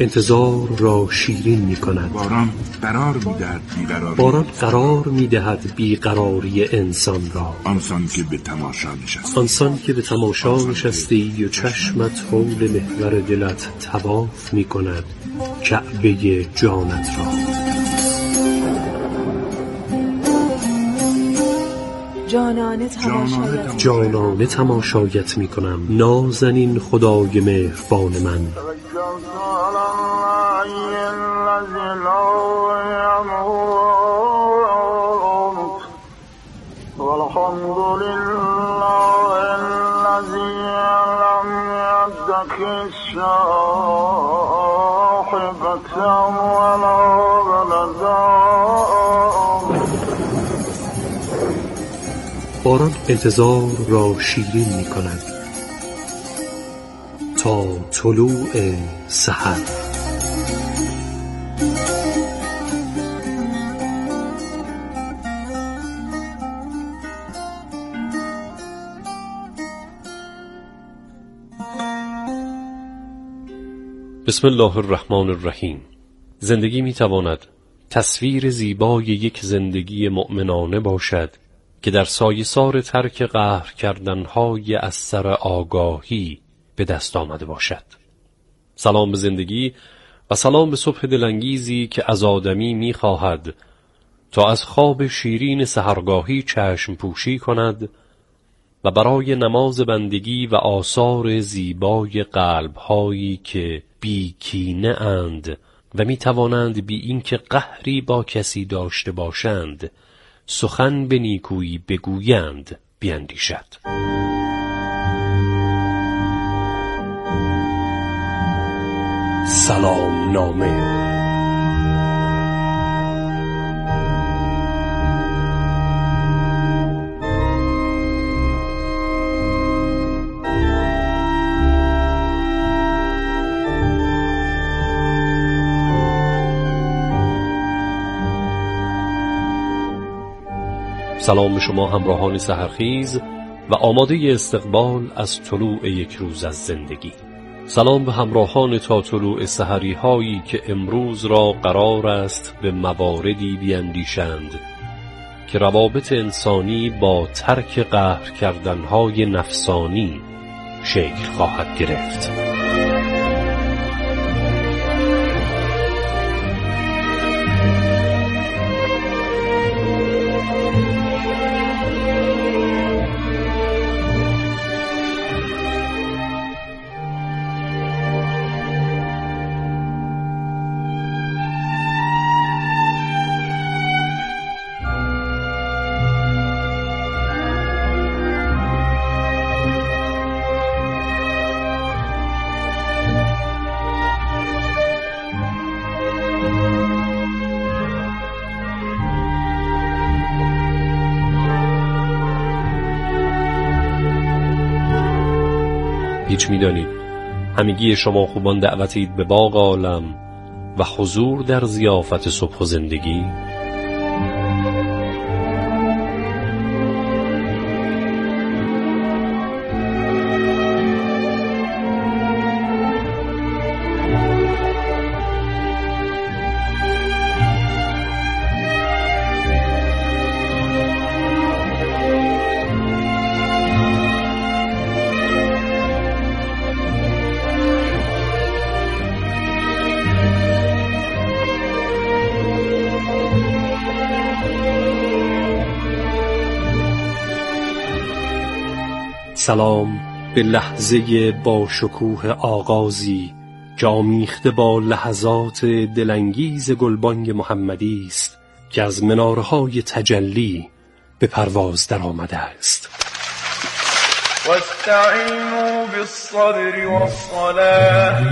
انتظار را شیرین می کند. باران قرار می دهد بیقراری انسان را. آنسان که به تماشا نشستی و چشمت حول محور دلت طواف می کند کعبه جانت را. جانانه تماشایت می کنم نازنین خدای مهربان من. باران انتظار را شیرین می کند تا طلوع سحر. بسم الله الرحمن الرحیم. زندگی می تواند تصویر زیبای یک زندگی مؤمنانه باشد که در سایه‌سار ترک قهر کردنهای از سر آگاهی به دست آمده باشد. سلام به زندگی و سلام به صبح دلانگیزی که از آدمی می خواهد تا از خواب شیرین سحرگاهی چشم پوشی کند و برای نماز بندگی و آثار زیبای قلب‌هایی که بی کینه اند و می توانند بی اینکه قهری با کسی داشته باشند سخن به نیکویی بگویند بیندیشد. سلام نامه. سلام به شما همراهان سحرخیز و آماده استقبال از طلوع یک روز از زندگی. سلام به همراهان تا طلوع سحری هایی که امروز را قرار است به مواردی بیندیشند که روابط انسانی با ترک قهر کردنهای نفسانی شکل خواهد گرفت. هیچ می‌دانید همگی شما خوبان دعوتید به باغ عالم و حضور در ضیافت صبح و زندگی. سلام به لحظه با شکوه آغازی که آمیخته با لحظات دلانگیز گلبانگ محمدی است که از منارهای تجلی به پرواز در آمده است. واستعینوا بالصبر والصلاة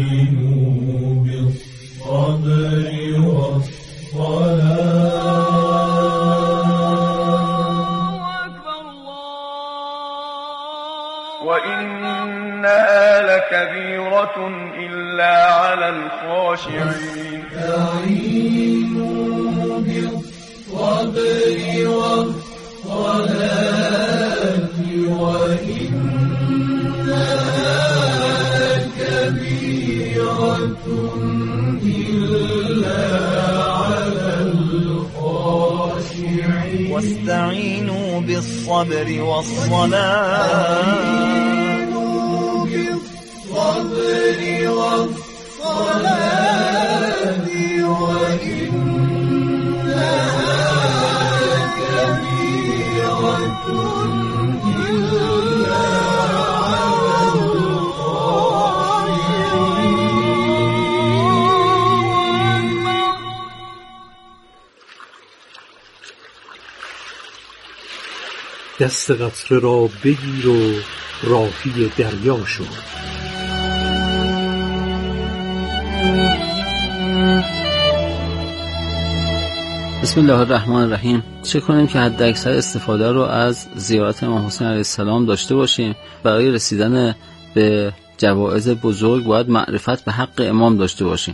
وإنها لكبيرة إلا على الخاشعين. استعينوا بالصبر والصلاة وإنها لكبيرة واستعينوا بالصبر والصلاة دست قطره را بگیر و راهی دریا شو. بسم الله الرحمن الرحیم. چه کنیم که حد اکثر استفاده رو از زیارت امام حسین علیه السلام داشته باشیم؟ برای رسیدن به جوایز بزرگ باید معرفت به حق امام داشته باشیم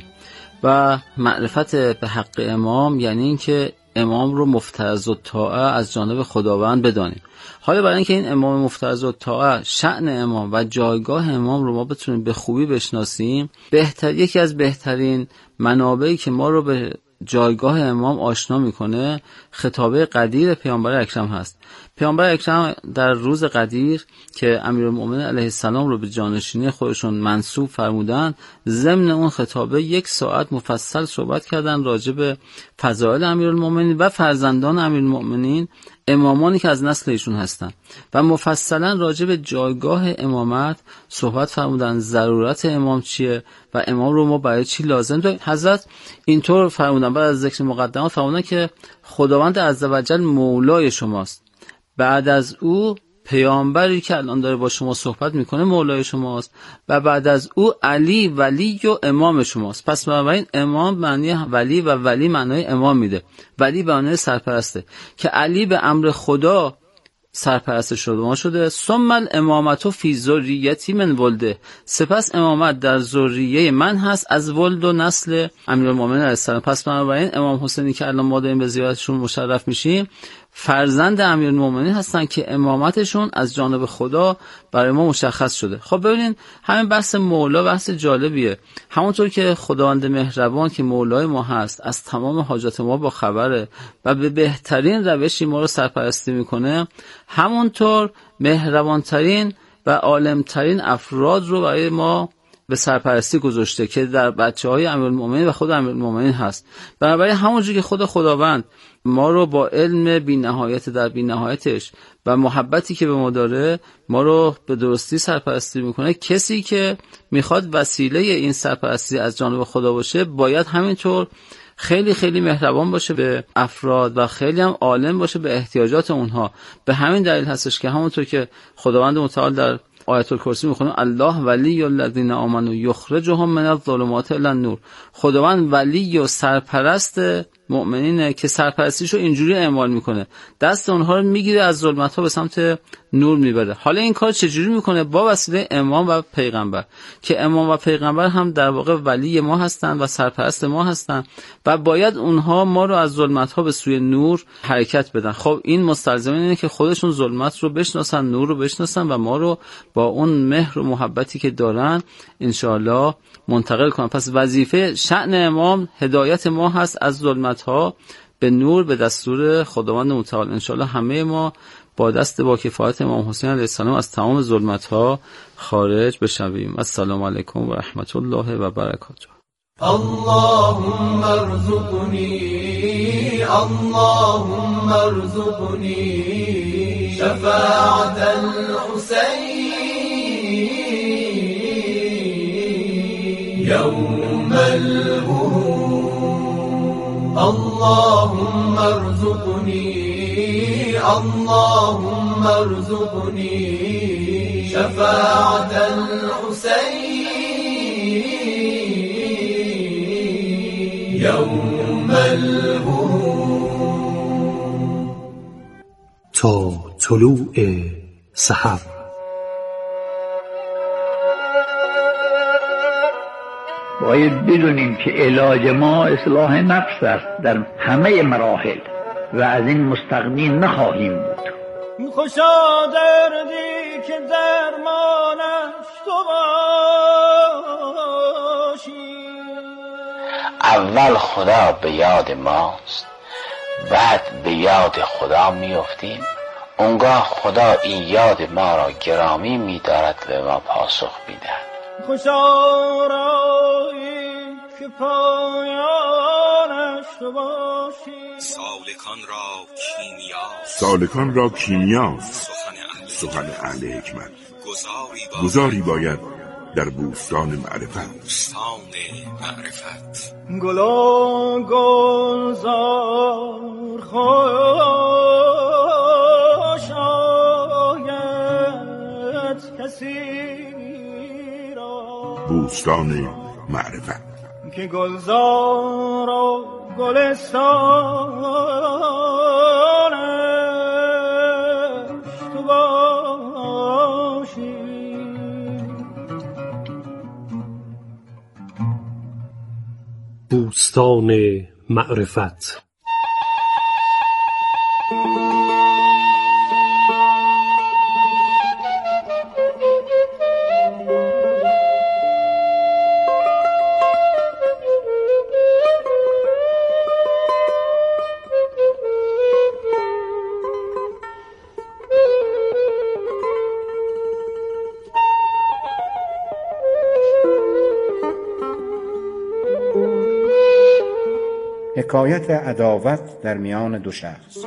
و معرفت به حق امام یعنی این که امام رو مفترض الطاعه از جانب خداوند بدانیم. حالا برای اینکه این امام مفترض الطاعه، شأن امام و جایگاه امام رو ما بتونیم به خوبی بشناسیم، یکی از بهترین منابعی که ما رو به جایگاه امام آشنا میکنه خطابه قدیر پیامبر اکرم هست. پیامبر اکرم در روز قدیر که امیرالمؤمنین علیه السلام رو به جانشینی خودشون منصوب فرمودن، ضمن اون خطابه 1 ساعت مفصل صحبت کردن راجع به فضائل امیرالمؤمنین و فرزندان امیرالمؤمنین، امامانی که از نسل ایشون هستن، و مفصلا راجع به جایگاه امامت صحبت فرمودن، ضرورت امام چیه و امام رو ما برای چی لازم داریم. حضرت اینطور فرمودن، بعد از ذکر مقدمات فرمودن که خداوند عزوجل مولای شماست، بعد از او پیامبری که الان داره با شما صحبت میکنه مولای شماست و بعد از او علی ولی و امام شماست. پس بنابراین امام معنی ولی و ولی معنای امام میده. ولی به معنی سرپرسته که علی به امر خدا سرپرست شده. ثم الامامت فی ذریتی من ولده، سپس امامت در ذریه من هست از ولد و نسل امیرالمؤمنین علیه السلام. پس بنابراین امام حسینی که الان ما داریم به زیارتشون مشرف میشیم فرزند امیرالمؤمنین هستن که امامتشون از جانب خدا برای ما مشخص شده. خب ببینین همین بحث مولا بحث جالبیه. همونطور که خداوند مهربان که مولای ما هست از تمام حاجات ما با خبره و به بهترین روشی ما رو سرپرستی میکنه، همونطور مهربانترین و عالمترین افراد رو برای ما به سرپرستی گذاشته که در بچه‌های امیرالمؤمنین و خود امیرالمؤمنین هست. بنابراین همونجوری که خود خداوند ما رو با علم بی‌نهایت در بی‌نهایتش و محبتی که به ما داره ما رو به درستی سرپرستی میکنه، کسی که میخواد وسیله این سرپرستی از جانب خدا باشه باید همینطور خیلی خیلی مهربان باشه به افراد و خیلی هم عالم باشه به احتیاجات اونها. به همین دلیل هستش که همونطور که خداوند متعال در آیت الکرسی میخونیم الله ولی الذین آمنوا یخرجهم من الظلمات الی النور، خداوند ولی و سرپرست مؤمنینه که سرپرستیشو اینجوری اعمال میکنه، دست اونها رو میگیره از ظلمت ها به سمت نور میبره. حالا این کار چجوری میکنه؟ با وسیله امام و پیغمبر، که امام و پیغمبر هم در واقع ولی ما هستن و سرپرست ما هستن و باید اونها ما رو از ظلمت ها به سوی نور حرکت بدن. خب این مستلزم اینه که خودشون ظلمت رو بشناسن، نور رو بشناسن و ما رو با اون مهر و محبتی که دارن انشاءالله منتقل کنن. پس وظیفه شأن امام هدایت ما هست از ظلمت ها به نور به دستور خداوند متعال. انشاءالله همه ما با دست با کفایت امام حسین علیه السلام از تمام ظلمت ها خارج بشویم. السلام علیکم و رحمت الله و برکاته. اللهم ارزقني اللهم ارزقني شفاعة الحسين يوم الورود. اللهم ارزقني شفاعة الحسين يوم الورود. تا طلوع سحر. باید بدونیم که علاج ما اصلاح نفس است در همه مراحل و از این مستغنی نخواهیم بود. خوشا دردی که درمانش تو باشی، اول خدا به یاد ماست، بعد به یاد خدا میافتیم. اونگاه خدا این یاد ما را گرامی می‌دارد و به ما پاسخ می‌دهد. خوشا رایی که پایانش تو باشی. سالکان را کیمیاست سخن اهل حکمت. گذاری باید در بوستان معرفت. گل و گلزار خوش آید کسی را. بوستان معرفت که گلزار و گلستانش تو باشی. بوستان معرفت. حکایت عداوت در میان دو شخص.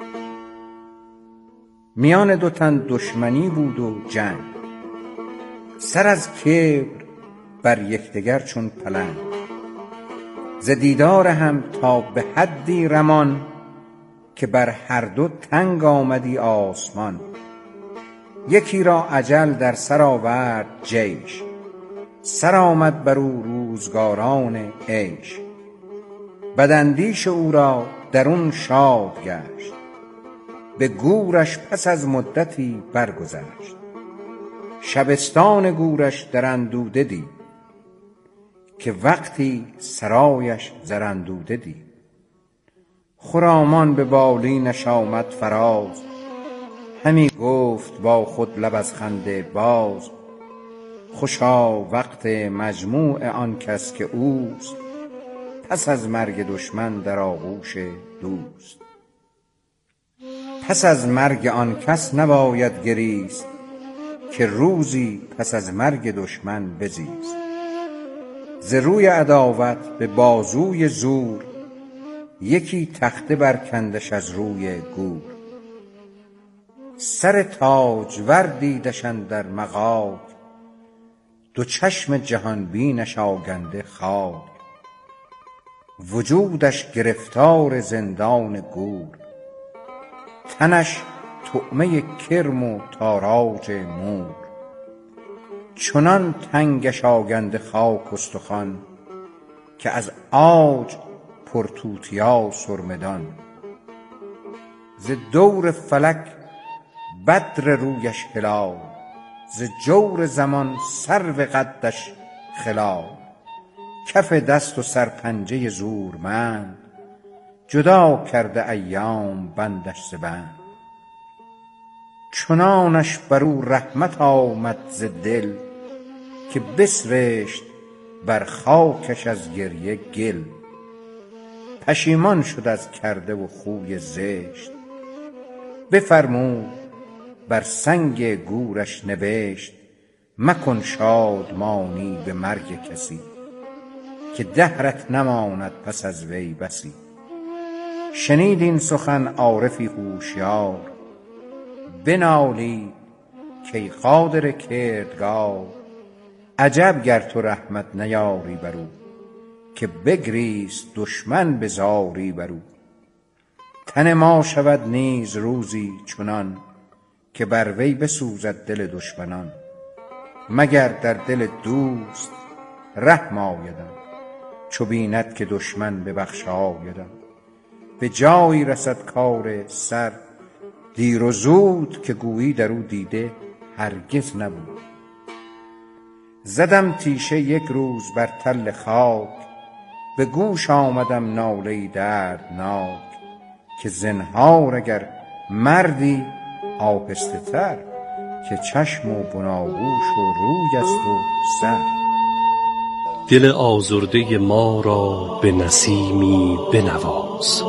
میان دو تن دشمنی بود و جنگ، سر از کبر بر یکدیگر چون پلنگ. ز دیدار هم تا به حدی رمان، که بر هر دو تنگ آمدی آسمان. یکی را اجل در سر آورد جیش، سر آمد بر او روزگاران عیش. بداندیش او را درون شاد گشت، به گورش پس از مدتی برگذشت. شبستان گورش در اندوده دید، که وقتی سرایش زراندوده دید. خرامان به بالینش آمد فراز، همی گفت با خود لب از خنده باز. خوشا وقت مجموع آن کس که اوست، پس از مرگ دشمن در آغوش دوست. پس از مرگ آن کس نباید گریست، که روزی پس از مرگ دشمن بزیست. ز روی عداوت به بازوی زور، یکی تخته برکندش از روی گور. سر تاجور دیدش اندر مغاک، دو چشم جهان بینش آگنده خاک. وجودش گرفتار زندان گور، تنش طعمه کرم و تاراج مور. چنان تنگش آگنده خاک استخوان، که از عاج پر توتیا سرمدان. ز دور فلک بدر رویش هلال، ز جور زمان سرو قدش خلال. کف دست و سرپنجه زورمند، جدا کرده ایام بندش ز بند. چنانش بر او رحمت آمد ز دل، که بسرشت بر خاکش از گریه گل. پشیمان شد از کرده و خوی زشت، بفرمود بر سنگ گورش نوشت. مکن شادمانی به مرگ کسی، که دهرت نماند پس از وی بسی. شنید این سخن عارفی هوشیار، بنالید کای قادر کردگار. عجب گر تو رحمت نیاری برو، که بگریست دشمن به زاری برو. تن ما شود نیز روزی چنان، که بر وی بسوزد دل دشمنان. مگر در دل دوست رحم آیدم، چو بیند که دشمن ببخشایدم. به جایی رسد کار سر دیر و زود، که گویی در او دیده هرگز نبود. زدم تیشه یک روز بر تل خاک، به گوش آمدم ناله دردناک. که زنهار اگر مردی آهسته تر، که چشم و بناگوش و روی است و سر. دل آزرده ما را به نسیمی بنواز.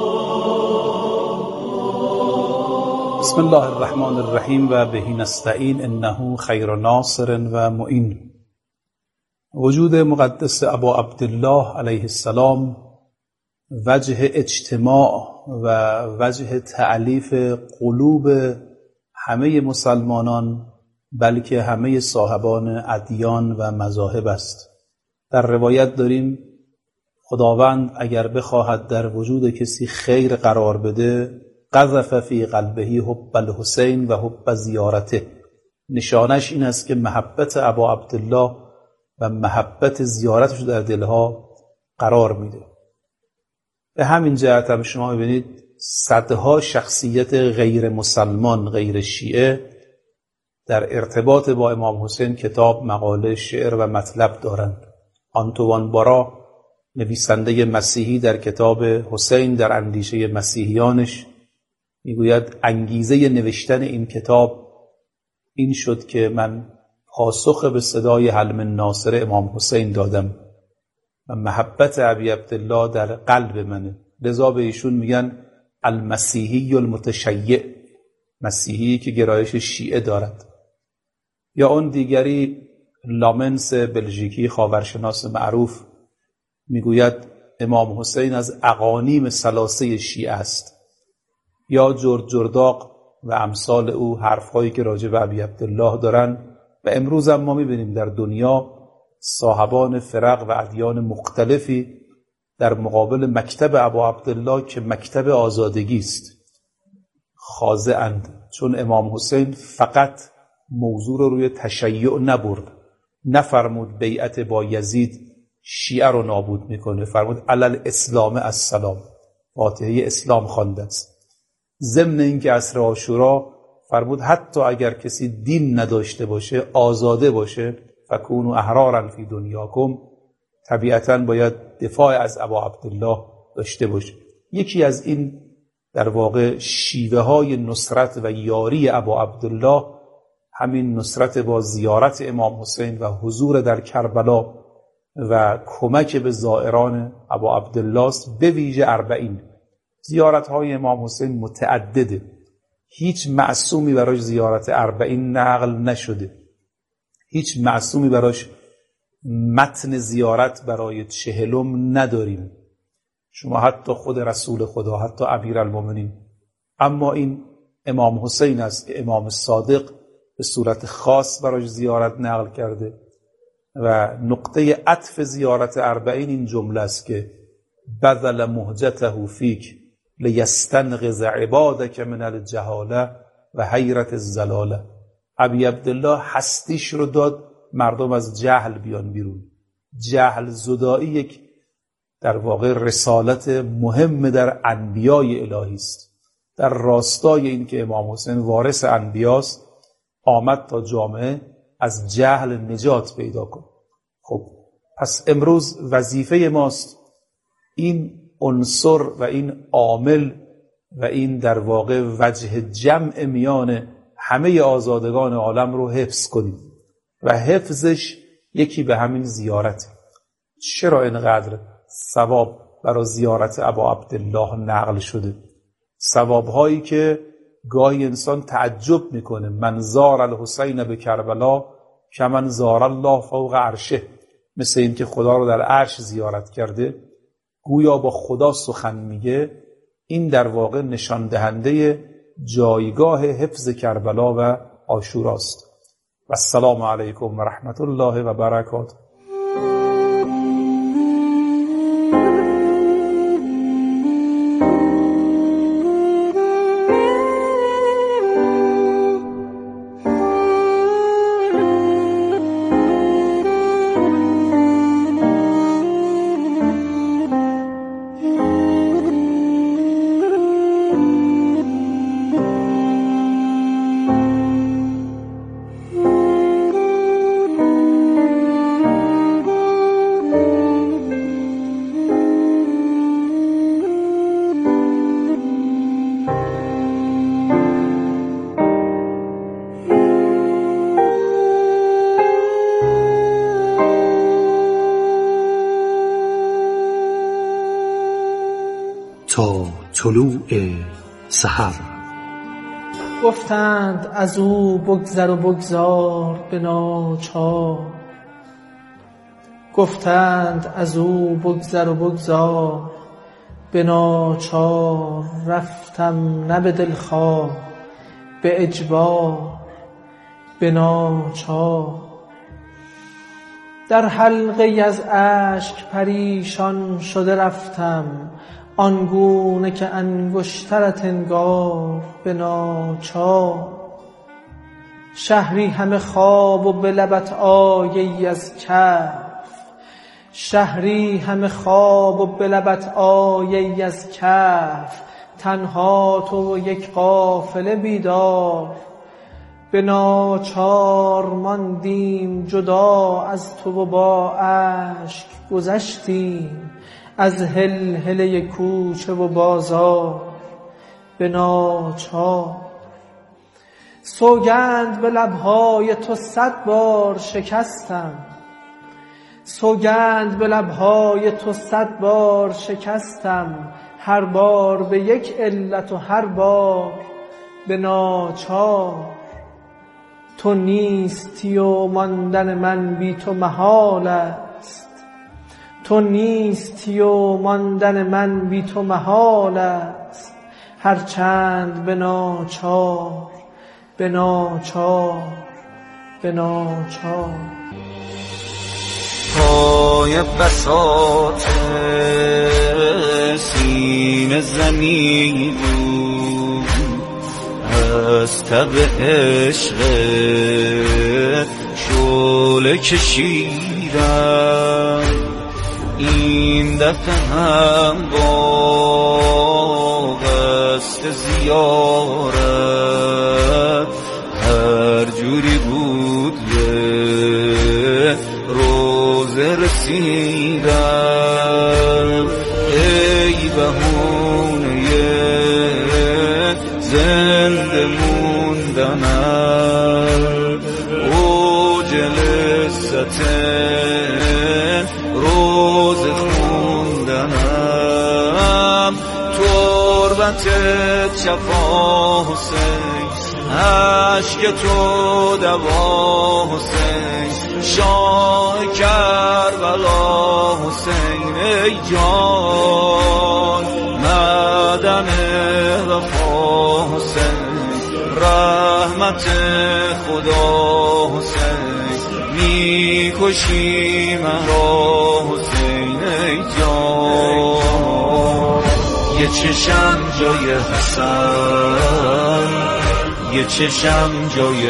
بسم الله الرحمن الرحیم و به نستعین انه خیر ناصر و معین. وجود مقدس ابا عبدالله علیه السلام وجه اجتماع و وجه تألیف قلوب همه مسلمانان، بلکه همه صاحبان ادیان و مذاهب است. در روایت داریم خداوند اگر بخواهد در وجود کسی خیر قرار بده، قذف فی قلبه حب الحسین و حب زیارته. نشانش این است که محبت ابا عبدالله و محبت زیارتش در دلها قرار میده. به همین جهت هم شما ببینید صدها شخصیت غیر مسلمان، غیر شیعه در ارتباط با امام حسین کتاب، مقاله، شعر و مطلب دارند. آنتوان بارا نویسنده مسیحی در کتاب حسین در اندیشه مسیحیانش میگوید انگیزه نوشتن این کتاب این شد که من پاسخ به صدای حل من ناصر امام حسین دادم و محبت ابی عبدالله در قلب منه. لذا به ایشون میگن المسیحی المتشیع، مسیحی که گرایش شیعه دارد. یا اون دیگری لامنس بلژیکی خاورشناس معروف میگوید امام حسین از اقانیم ثلاثه شیعه است. یا جورج جرداق و امثال او حرفهایی که راجع به ابی عبدالله دارن و امروز هم ما میبینیم در دنیا صاحبان فرق و ادیان مختلفی در مقابل مکتب ابا عبدالله که مکتب آزادگی است خاضعند، چون امام حسین فقط موضوع رو روی تشیع نبرد، نفرمود بیعت با یزید شیعه رو نابود میکنه، فرمود علل اسلام السلام، فاتحه اسلام خوانده است. ضمن اینکه عصر عاشورا فرمود حتی اگر کسی دین نداشته باشه، آزاده باشه، فکونوا احرارا فی دنیاکم، طبیعتاً باید دفاع از ابا عبدالله داشته باشه. یکی از این در واقع شیوه های نصرت و یاری ابا عبدالله همین نصرت با زیارت امام حسین و حضور در کربلا و کمک به زائران ابا عبدالله است. به ویژه 40 زیارت های امام حسین متعدده، هیچ معصومی براش زیارت 40 نقل نشده، هیچ معصومی براش متن زیارت برای 40 نداریم. شما حتی خود رسول خدا، حتی امیرالمومنین. اما این امام حسین است که امام صادق به صورت خاص براش زیارت نقل کرده و نقطه عطف زیارت 40 این جمله است که بذل مهجته فیک لیستنقذ عبادک من الجهاله و حیرت الزلاله. ابی عبدالله هستیش رو داد مردم از جهل بیان بیرون. جهل زدایی یک در واقع رسالت مهم در انبیای الهی است. در راستای این که امام حسین وارث انبیاست، آمد تا جامعه از جهل نجات پیدا کن. خب پس امروز وظیفه ماست این عنصر و این عامل و این در واقع وجه جمع میان همه آزادگان عالم رو حفظ کنیم و حفظش یکی به همین زیارت. چرا اینقدر ثواب برای زیارت ابا عبدالله نقل شده؟ ثوابهایی که گاهی انسان تعجب میکنه. من زار الحسین به کربلا کمن زار الله فوق عرشه، مثل این که خدا رو در عرش زیارت کرده، گویا با خدا سخن میگه. این در واقع نشان دهنده جایگاه حفظ کربلا و عاشوراست. و السلام علیکم و رحمت الله و برکاته. تا طلوع سحر. گفتند از او بگذر و بگذار به ناچار، گفتند از او بگذر و بگذار به ناچار. رفتم نه به دلخواه به اجبار به ناچار. در حلقه از اشک پریشان شده رفتم، آنگونه که انگشترت انگار به ناچار. شهری همه خواب و به لبت آیه‌ای از کف، شهری همه خواب و به لبت آیه‌ای از کف. تنها تو و یک قافله بیدار به ناچار. ماندیم جدا از تو و با اشک گذشتیم از هلهله کوچه و بازار به ناچار. سوگند به لبهای تو 100 بار شکستم، سوگند به لبهای تو 100 بار شکستم. هر بار به یک علت و هر بار به ناچار. تو نیستی و ماندن من بی تو محال است، تو نیستی و ماندن من بی تو محال است. هرچند به ناچار به ناچار به ناچار. پای بساط سینه زمین بود، از تب عشق شعله کشیدم. این دفعه هم با قصد زیارت هر جوری بود به روزه رسیدم. ای بهونه زنده موندنم، اوج لذت روز خوندنم. تربت شفا حسین، عشق تو دوا حسین، شاه کربلا حسین. ای جان معدن وفا حسین، رحمت خدا حسین، میکشی مرا حسین. ای جان یه چشم جای حسن، یه چشم جای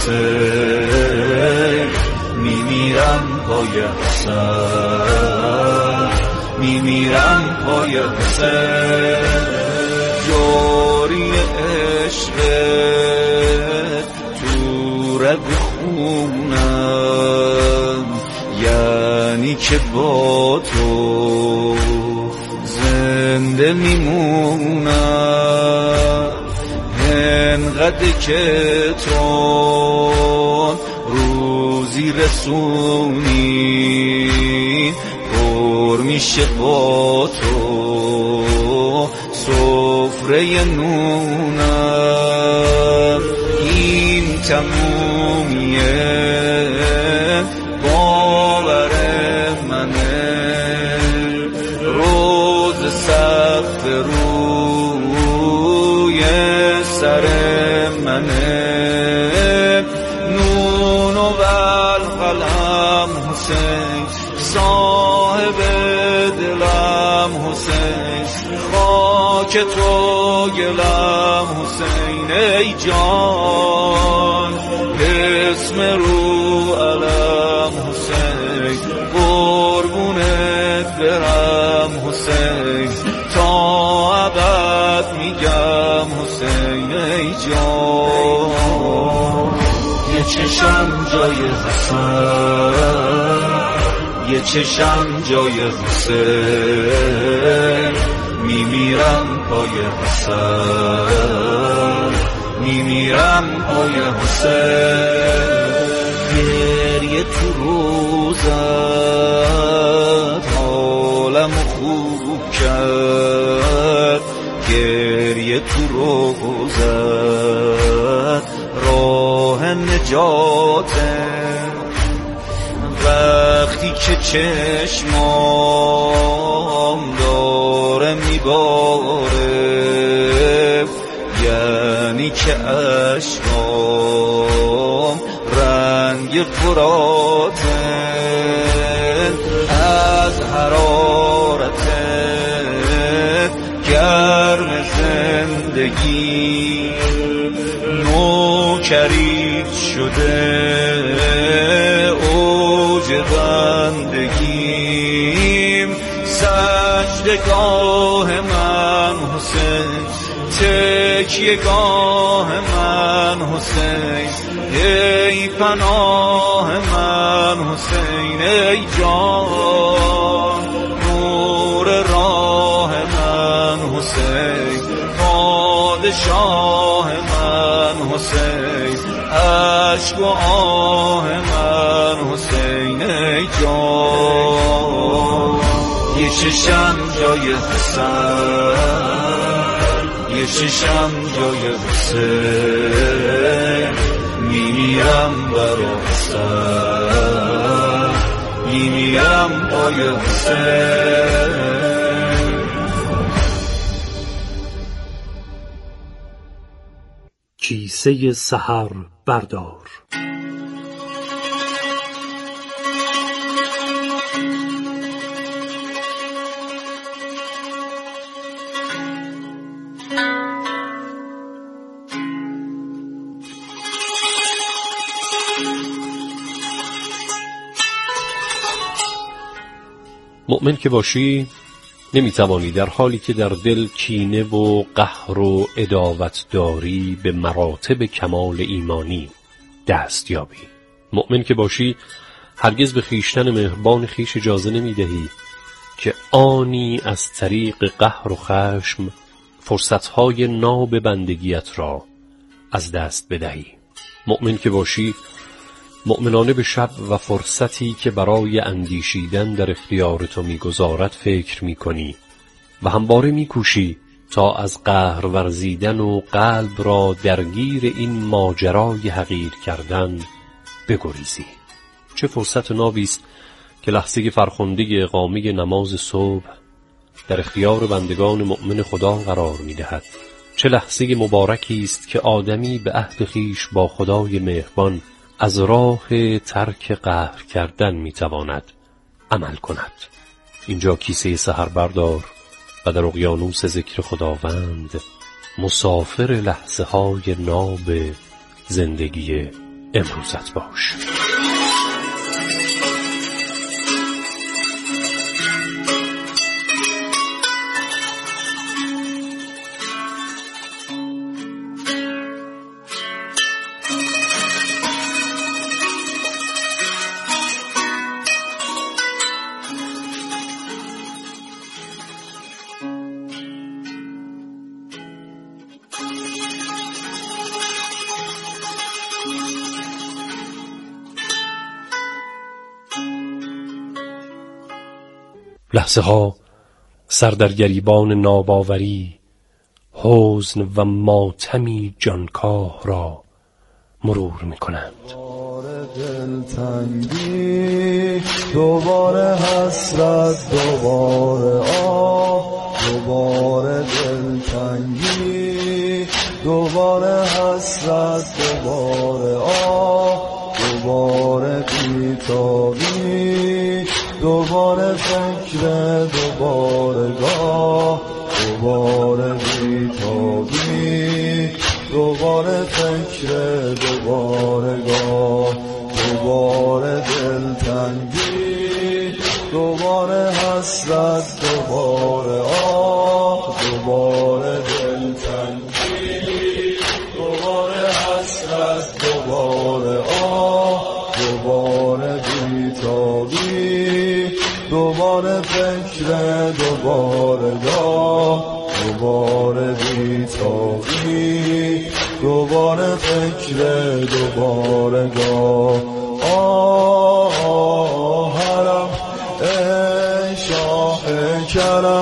حسین، میمیرم پای حسین، میمیرم پای حسین. جاری عشق تو رگ خونم، یعنی که با تو زنده میمونم. انقدر که تو روزی رسونی، پر میشه با تو سفره نونم. این تمومیه باور منه، روز سخت روی سر منه. نون و القلم حسین، صاحب دلم حسین، خاک تو گلم حسین. ای جان اسم رو علم حسین، قربونت برم حسین، تا ابد میگم حسین. ای جان یه چشم جای حسین، یه چشم جای حسین، میمیرم پای حسین، میمیرم پای حسین. گریه تو روزت حالم خوب کرد، گریه تو روزت راه نجاته. وقتی که چشمام داره میباره، یعنی که اشکام رنگ فراته. از حرارت گرم زندگی نوکرید شده اوج بندگیم. سجدگاه من حسین، تکیهگاه من حسین، ای پناه من حسین، ای جان نور راه من حسین، پادشاه من حسین، عشق و آه من حسین، ای جان. یه چشم جای حسین، یه چشم جای حسین، میمیرم برا حسین، میمیرم پای حسین. کیسه سحر بردار. مؤمن که باشی نمیتوانی در حالی که در دل کینه و قهر و عداوت داری به مراتب کمال ایمانی دست یابی. مؤمن که باشی هرگز به خویشتن مهربان خویش اجازه نمیدهی که آنی از طریق قهر و خشم فرصتهای ناب بندگیت را از دست بدهی. مؤمن که باشی مؤمنانه به شب و فرصتی که برای اندیشیدن در اختیار تو میگذارد فکر میکنی و همواره میکوشی تا از قهر ورزیدن و قلب را درگیر این ماجرای حقیر کردن بگریزی. چه فرصت نابی است که لحظه فرخنده اقامه نماز صبح در اختیار بندگان مؤمن خدا قرار میدهد. چه لحظه مبارکی است که آدمی به عهد خویش با خدای مهربان از راه ترک قهر کردن میتواند عمل کند. اینجا کیسه سحر بردار و در اقیانوس ذکر خداوند مسافر لحظه های ناب زندگی امروزت باش. لحظه ها سر در گریبان ناباوری، حزن و ماتمی جانکاه را مرور می کنند. دلتنگی دوباره حسرت، دوباره آه، دوباره دلتنگی، دوباره حسرت، دوباره آه، دوباره بیتابی، دوباره فکر، دوباره گاه، دوباره بیتابی، دوباره فکر، دوباره گاه، دوباره دلتنگی، دوباره حسرت، دوباره آه، دوباره دلتنگی، دوباره حسرت، دوباره آه، دوباره بیتابی، دوباره فکر، دوباره گاه، دوباره بیتابی، دوباره فکر، دوباره گاه. آه حرم ای شاه کرم،